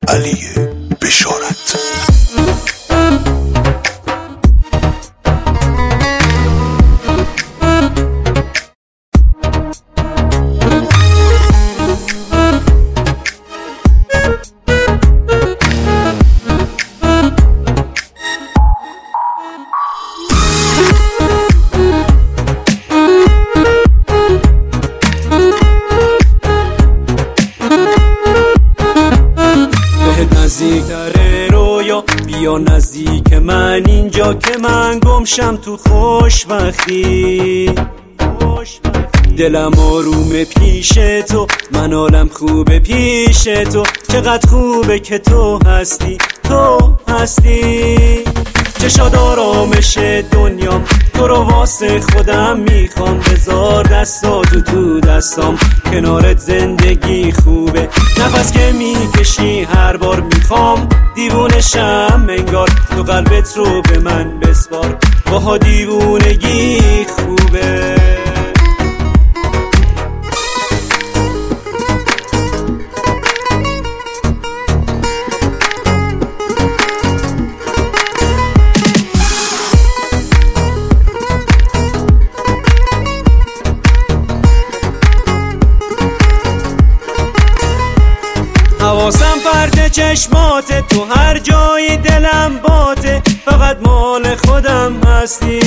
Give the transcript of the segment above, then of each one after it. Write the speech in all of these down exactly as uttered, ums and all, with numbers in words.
علی بشارت. نزدیکتره رویا بیا نزدیک من اینجا که من گمشم تو خوشبختی. دلم آرومه پیش تو، من حالم خوبه پیش تو. چقدر خوبه که تو هستی، تو هستی. چشاد آرامش دنیام، تو رو واسه خودم میخوام. بذار دستاتو تو دستام، کنارت زندگی خوبه. نفس که میکشی هر بار میخوام دیوونشم انگار. تو قلبت رو به من بسپار، باها دیوونگی خوبه. حواسم پرت چشماته، تو هر جایی دلم باته. فقط مال خودم هستی،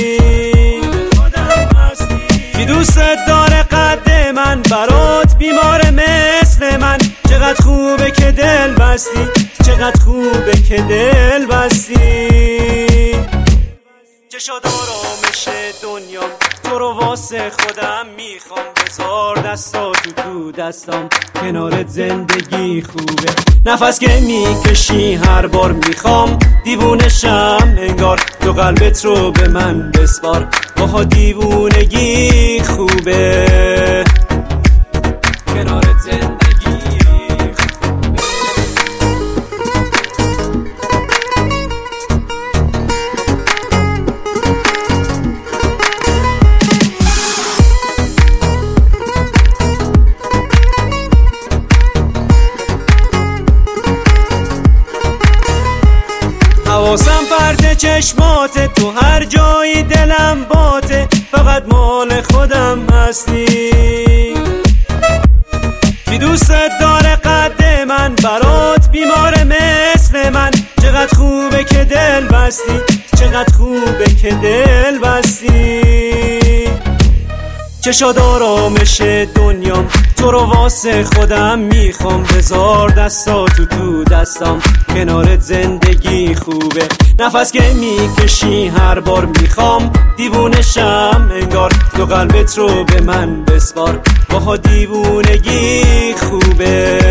کی دوستت داره قد من، برات بیماره مثل من. چقدر خوبه که دل بستی، چقدر خوبه که دل بستی. چشاد آرامش دنیام، تو رو واسه خودم میخوام. بذار دستاتو تو دستام، کنارت زندگی خوبه. نفس که میکشی هر بار میخوام دیوونشم انگار. تو قلبت رو به من بسپار، باها دیوونگی خوبه. کنارت زندگی حواسم پرت چشماته، تو هر جایی دلم باته. فقط مال خودم هستی، کی دوستت داره قد من، برات بیماره مثل من. چقدر خوبه که دل بستی، چقدر خوبه که دل بستی. چشاد آرامش دنیام، تو رو واسه خودم میخوام. بذار دستاتو تو دستام، کنارت زندگی خوبه. نفس که میکشی هر بار میخوام دیوونشم انگار. تو قلبت رو به من بسپار، باها دیوونگی خوبه.